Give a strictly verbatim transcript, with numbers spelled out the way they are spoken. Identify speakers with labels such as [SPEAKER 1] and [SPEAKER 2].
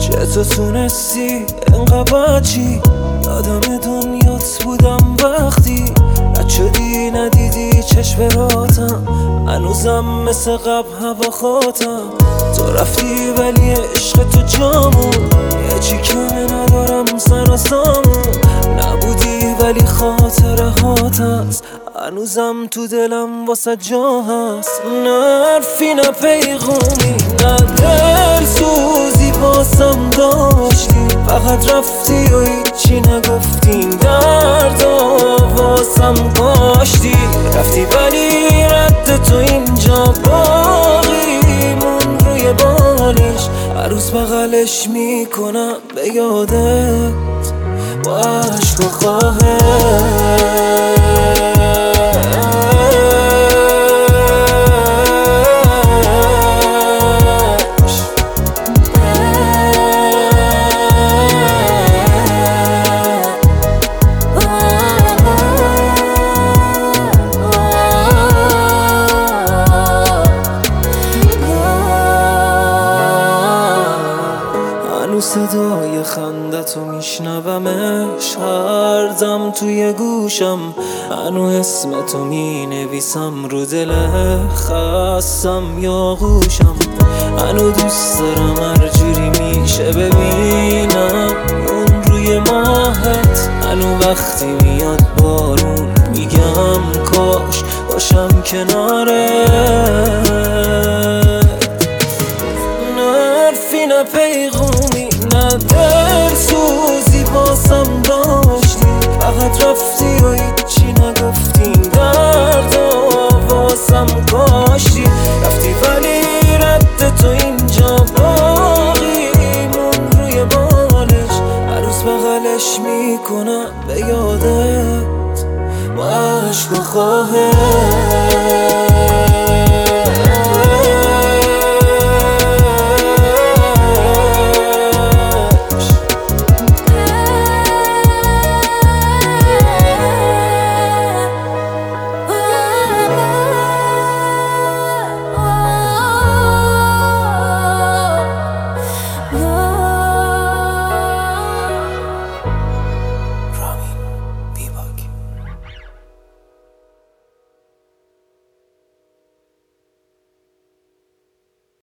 [SPEAKER 1] چطور تونستی انقدر بچی؟ یادم دنیات بودم وقتی رد شدی ندیدی چشم راتم، هنوزم مثل قبل هوا خاتم. تو رفتی ولی عشق تو جامون، یه چی که ندارم سر و سامون. نبودی ولی خاطره هات هست، هنوزم تو دلم واسه جا هست. نه حرفی نه پیغومی نه دل سوزی واسم داشتی، فقط رفتی و هیچی نگفتی. دردا واسم کاشتی، رفتی ولی رد تو اینجا باقی مون روی بالش. هر روز بغلش میکنم به یادت با عشق و خواهش. هنو صدای خندتو میشنومش هر دم توی گوشم، هنو اسمتو مینویسم رو دل خستم یا گوشم. هنو دوست دارم هر جوری میشه ببینم اون روی ماهت. هنو وقتی میاد بارون میگم کاش باشم کنارت. نه حرفی نه پیغومی نه دل سوزی واسم داشتی، فقط رفتی و هیچی نگفتی. دردا واسم کاشتی، رفتی ولی رد تو اینجا باقی مون روی بالش. هر روز بغلش میکنم به یادت با عشق و خواهش.